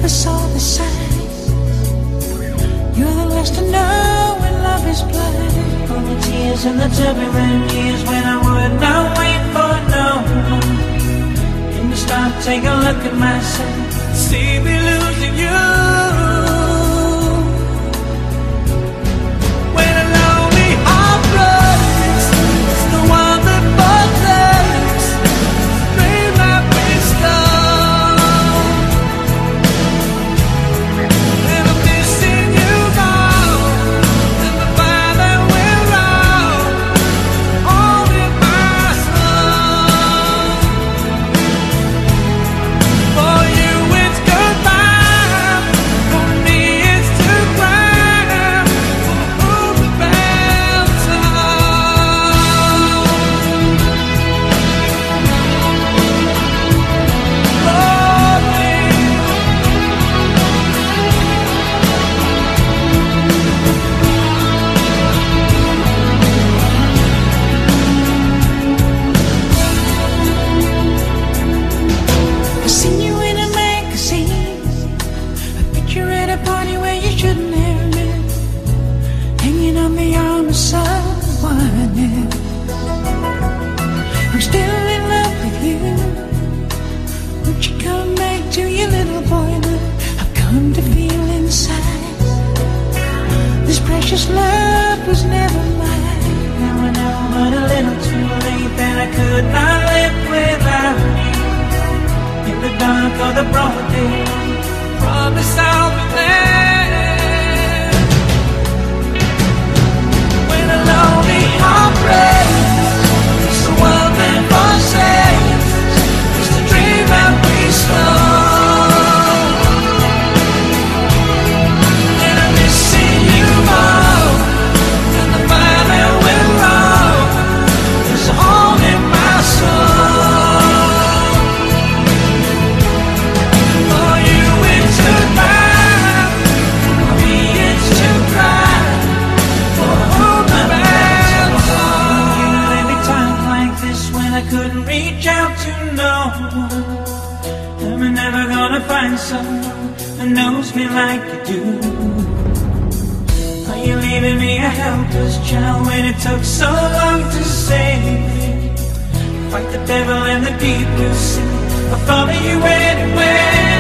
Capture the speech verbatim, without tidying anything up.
never saw the signs. You're the last to know when love is blind. All the tears and the turbulent years when I would not wait for no one. Can you stop, take a look at myself, see me losing you. When a lonely heart breaks, it's the one that protects. Dream like we stole. And I'm missing you now, and the fire that we're on, all in my soul. For you it's goodbye, for me it's to cry. Oh, the bell toll. I seen you in a magazine, a picture at a party where you shouldn't have been, hanging on the arm of someone else. I'm still in love with you. Won't you come back to your little boy now? I've come to feel inside this precious love was never mine. Now I know, but a little too late, that I could not live without you. In the dark or the broad day, promise I'll be there. When a lonely heart breaks, it's the one that forsakes. It's the dream that we stole. And I'm missing you more than the fire that we're on. There's a hole in my soul. For you it's goodbye, for me it's to cry. For whom the bell tolls. You every time like this when I couldn't reach out to no one. Am I never gonna find someone that knows me like you do? Are you leaving me a helpless child when it took so long to save me? Fight the devil in the deep blue sea, I'll follow you anywhere.